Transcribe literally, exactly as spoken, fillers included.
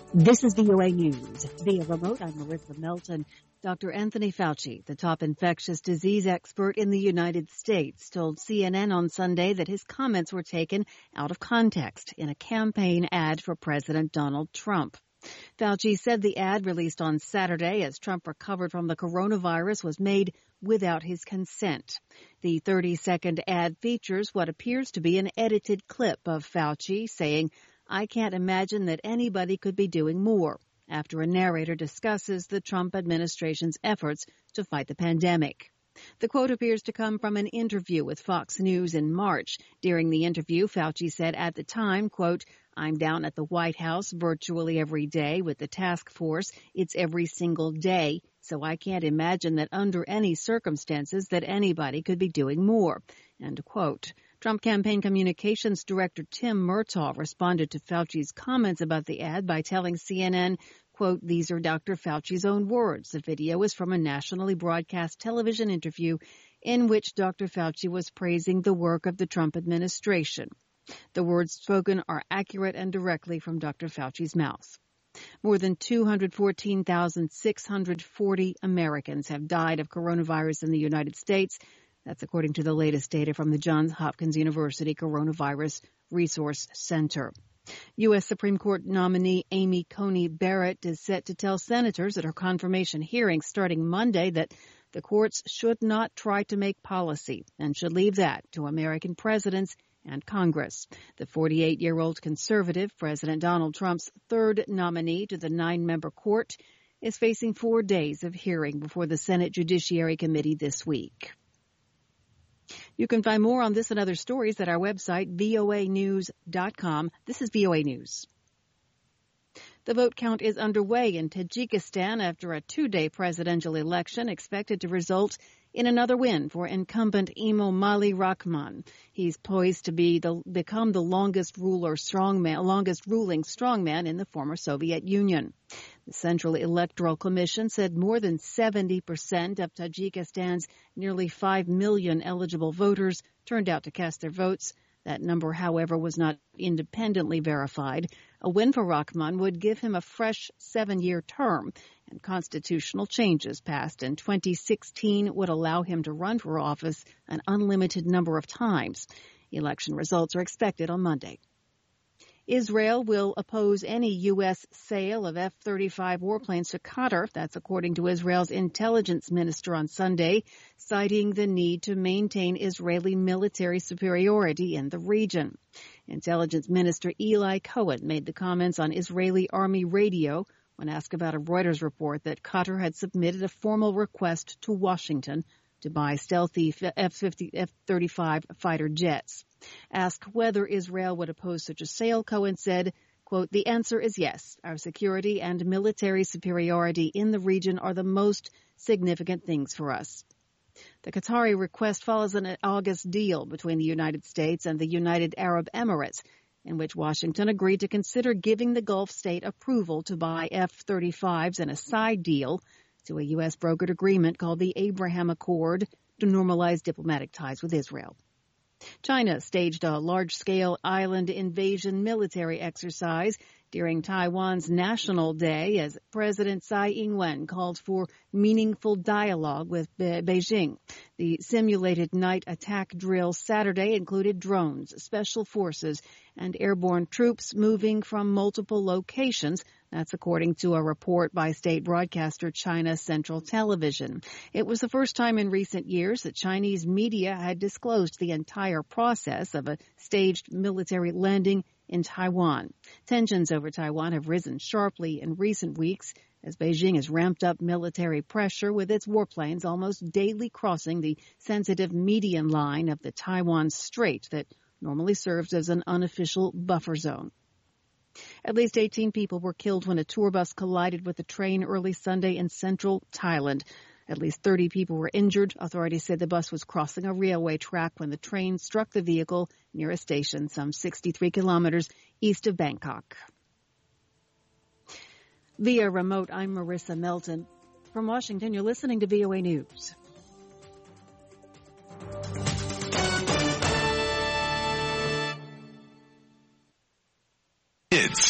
This is V O A News. Via remote, I'm Marissa Melton. Doctor Anthony Fauci, the top infectious disease expert in the United States, told C N N on Sunday that his comments were taken out of context in a campaign ad for President Donald Trump. Fauci said the ad released on Saturday as Trump recovered from the coronavirus was made without his consent. The thirty-second ad features what appears to be an edited clip of Fauci saying, "I can't imagine that anybody could be doing more," after a narrator discusses the Trump administration's efforts to fight the pandemic. The quote appears to come from an interview with Fox News in March. During the interview, Fauci said at the time, quote, "I'm down at the White House virtually every day with the task force. It's every single day. So I can't imagine that under any circumstances that anybody could be doing more," end quote. Trump campaign communications director Tim Murtaugh responded to Fauci's comments about the ad by telling C N N, quote, "These are Doctor Fauci's own words. The video is from a nationally broadcast television interview in which Doctor Fauci was praising the work of the Trump administration. The words spoken are accurate and directly from Doctor Fauci's mouth." More than two hundred fourteen thousand six hundred forty Americans have died of coronavirus in the United States. That's according to the latest data from the Johns Hopkins University Coronavirus Resource Center. U S. Supreme Court nominee Amy Coney Barrett is set to tell senators at her confirmation hearing starting Monday that the courts should not try to make policy and should leave that to American presidents and Congress. The forty-eight-year-old conservative, President Donald Trump's third nominee to the nine-member court, is facing four days of hearing before the Senate Judiciary Committee this week. You can find more on this and other stories at our website, V O A news dot com. This is V O A News. The vote count is underway in Tajikistan after a two-day presidential election expected to result in another win for incumbent Emomali Rahman. He's poised to be the, become the longest ruler strongman, longest ruling strongman in the former Soviet Union. The Central Electoral Commission said more than seventy percent of Tajikistan's nearly five million eligible voters turned out to cast their votes. That number, however, was not independently verified. A win for Rahman would give him a fresh seven-year term, and constitutional changes passed in twenty sixteen would allow him to run for office an unlimited number of times. Election results are expected on Monday. Israel will oppose any U S sale of F thirty-five warplanes to Qatar. That's according to Israel's intelligence minister on Sunday, citing the need to maintain Israeli military superiority in the region. Intelligence Minister Eli Cohen made the comments on Israeli Army radio when asked about a Reuters report that Qatar had submitted a formal request to Washington to buy stealthy F thirty-five fighter jets. Asked whether Israel would oppose such a sale, Cohen said, quote, "The answer is yes. Our security and military superiority in the region are the most significant things for us." The Qatari request follows an August deal between the United States and the United Arab Emirates, in which Washington agreed to consider giving the Gulf state approval to buy F thirty-fives in a side deal to a U S brokered agreement called the Abraham Accord to normalize diplomatic ties with Israel. China staged a large-scale island invasion military exercise during Taiwan's National Day as President Tsai Ing-wen called for meaningful dialogue with Be- Beijing. The simulated night attack drill Saturday included drones, special forces, and airborne troops moving from multiple locations. That's according to a report by state broadcaster China Central Television. It was the first time in recent years that Chinese media had disclosed the entire process of a staged military landing in Taiwan. Tensions over Taiwan have risen sharply in recent weeks as Beijing has ramped up military pressure with its warplanes almost daily crossing the sensitive median line of the Taiwan Strait that normally serves as an unofficial buffer zone. At least eighteen people were killed when a tour bus collided with a train early Sunday in central Thailand. At least thirty people were injured. Authorities said the bus was crossing a railway track when the train struck the vehicle near a station some sixty-three kilometers east of Bangkok. Via remote, I'm Marissa Melton. From Washington, you're listening to V O A News.